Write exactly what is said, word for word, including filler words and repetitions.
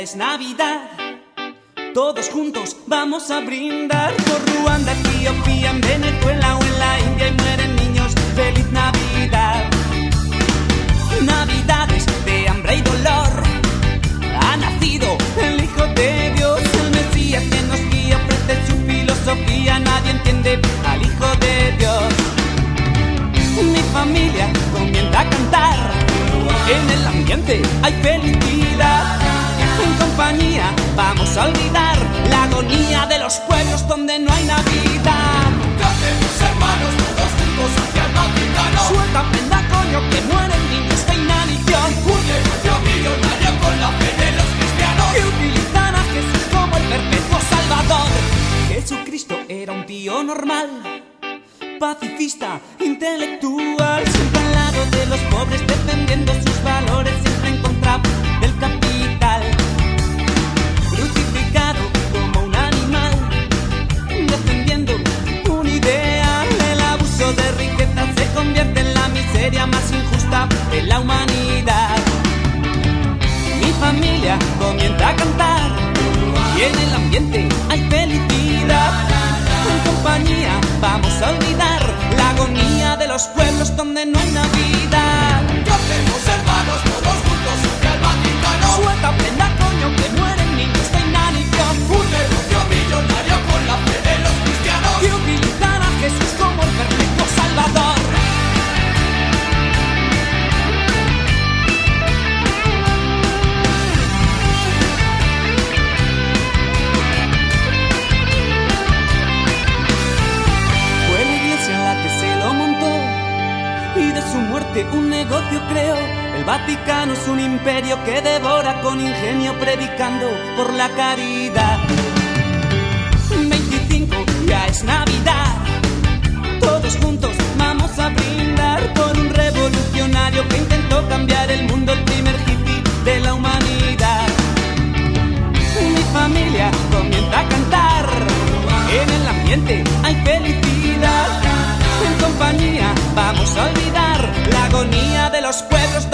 es Navidad. Todos juntos vamos a brindar por Ruanda, Etiopía, en Venezuela o en la India y mueren niños. ¡Feliz Navidad! Navidades de hambre y dolor. Ha nacido el Hijo de Dios, el Mesías que nos guía, ofrece su filosofía. Nadie entiende al Hijo de Dios. Mi familia comienza a cantar. En el ambiente hay felicidad. En compañía vamos a olvidar la agonía de los pueblos donde no hay Navidad. Cantemos hermanos todos juntos hacia el Vaticano. Suelta prenda coño que mueren niños de inanición. Un negocio millonario con la fe de los cristianos que utilizan a Jesús como el perpetuo salvador. Jesucristo era un tío normal, pacifista, intelectual, siempre al lado de los pobres, defendiendo sus valores, siempre en contra del capital. Crucificado como un animal, defendiendo un ideal. El abuso de riqueza se convierte en la miseria más injusta de la humanidad. Mi familia comienza a cantar y en el ambiente hay felicidad. En compañía vamos a olvidar la agonía de los pueblos donde no hay Navidad. Cantemos hermanos todos juntos hacia el Vaticano. Suelta prenda coño que mueren niños de inanición. Un negocio millonario con la fe de los cristianos que utilizan a Jesús como el perfecto salvador. Un negocio creó, el Vaticano es un imperio que devora con ingenio predicando por la caridad. veinticinco, ya es Navidad, todos juntos vamos a brindar por un revolucionario que intentó cambiar el mundo, el primer hippie de la humanidad. Mi familia comienza a cantar, en el ambiente hay felicidad. En compañía vamos a olvidar la agonía de los pueblos